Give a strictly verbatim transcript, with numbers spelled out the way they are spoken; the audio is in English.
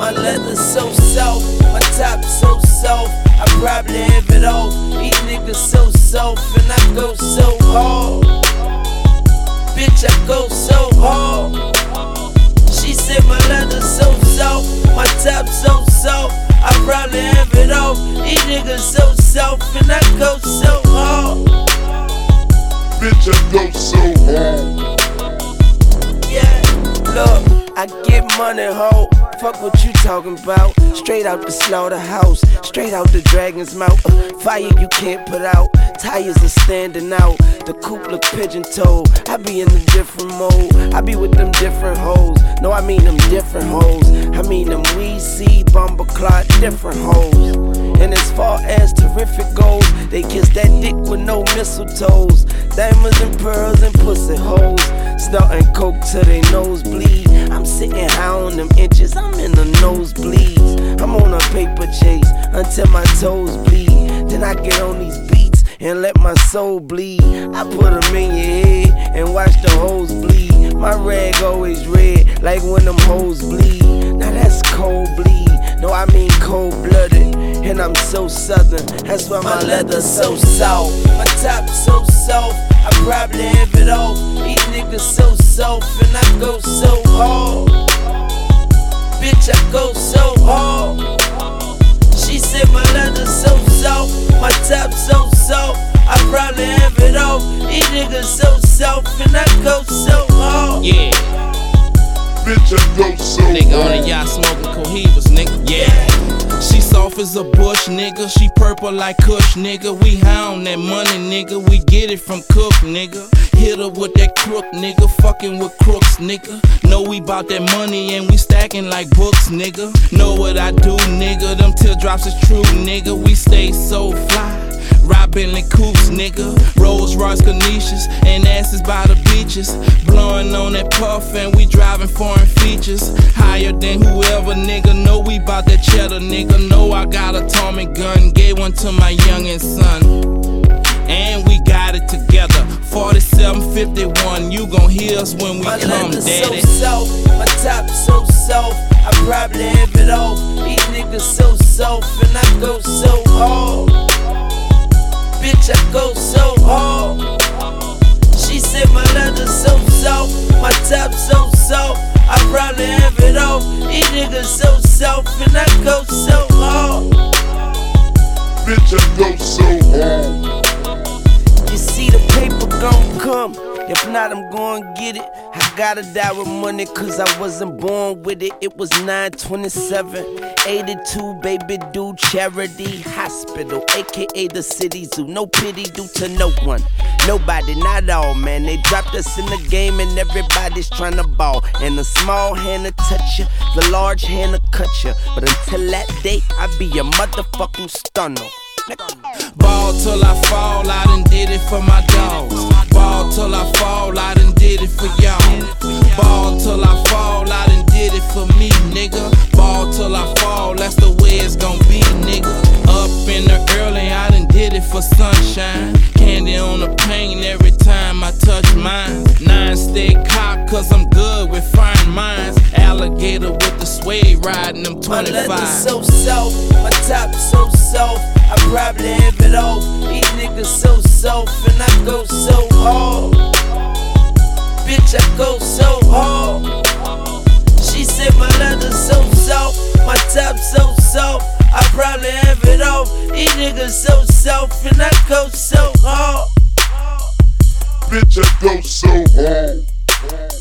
My leather so soft, my top so soft, I probably have it all. These niggas so soft and I go so hard. Bitch, I go so hard. She said my leather so soft, my top so soft, I probably have it all. These niggas so soft and I go so hard. Bitch, I go so hard. Yeah, look, I get money, ho. Fuck what you talking about. Straight out the slaughterhouse, straight out the dragon's mouth. uh, Fire you can't put out, tires are standing out. The coupe look pigeon-toed, I be in a different mode. I be with them different hoes, no I mean them different hoes. I mean them we see bomber clot different hoes. And as far as terrific goes, they kiss that dick with no mistletoes. Diamonds and pearls and pussy holes, snorting coke till they nose bleed. I'm sitting high on them inches, I'm in the nosebleeds. I'm on a paper chase until my toes bleed. Then I get on these beats and let my soul bleed. I put them in your head and watch the hoes bleed. My rag always red, like when them hoes bleed. Now that's cold bleed, no I mean cold-blooded. And I'm so southern, that's why my, my leather's so soft. My top so soft, I probably have it all. These niggas so soft and I go so hard. Bitch, I go so hard. She said my leather's so soft, my top so soft, I probably have it all. These niggas so soft and I go so hard. Yeah. Bitch, I go so Nigga hard. on the yacht smoking cohibas, nigga. Yeah. She soft as a bush, nigga. She purple like Kush, nigga. We high on that money, nigga. We get it from Cook, nigga. Hit her with that crook, nigga. Fucking with crooks, nigga. Know we bout that money and we stacking like books, nigga. Know what I do, nigga. Them teardrops is true, nigga. We stay so fly. Ride Bentley coupes, nigga. Rolls Royce Canisius and asses by the beaches. Blowing on that puff and we driving foreign features. Higher than whoever, nigga. Know we bout that cheddar, nigga. Know I got a Tommy gun. Gave one to my youngin' son. And we got it together. forty-seven fifty-one, you gon' hear us when we my come, daddy. So soft, my top so soft, I probably have it all. These niggas so soft and I go so hard. Bitch, I go so hard. She said my leather so soft, my top so soft, I probably have it all. These niggas so soft and I go so hard. Bitch, I go so hard. You see the paper gon' come, if not I'm gon' get it. I gotta die with money cause I wasn't born with it. It was nine twenty-seven eighty-two, baby, do charity hospital, aka the city zoo. No pity due to no one, nobody, not all, man. They dropped us in the game and everybody's tryna ball. And the small hand to touch you, the large hand to cut you. But until that day, I be a motherfucking stunner. Ball till I fall, I done did it for my dogs. Ball till I fall, I done did it for y'all. Ball till I fall, I done did it for me, nigga. Ball till I fall, that's the way it's gon' be, nigga. Up in the early, I done did it for sunshine. Candy on the paint every time I touch mine. Nine stay cocked cause I'm good with fine minds. Alligator with the suede riding them twenty-five. My leather so soft, my top so soft, I probably have it all. These niggas so soft and I go so hard. Bitch, I go so hard. She said my leather so soft, my top so soft, I probably have it all. These niggas so soft and I go so hard. Bitch, I go so hard.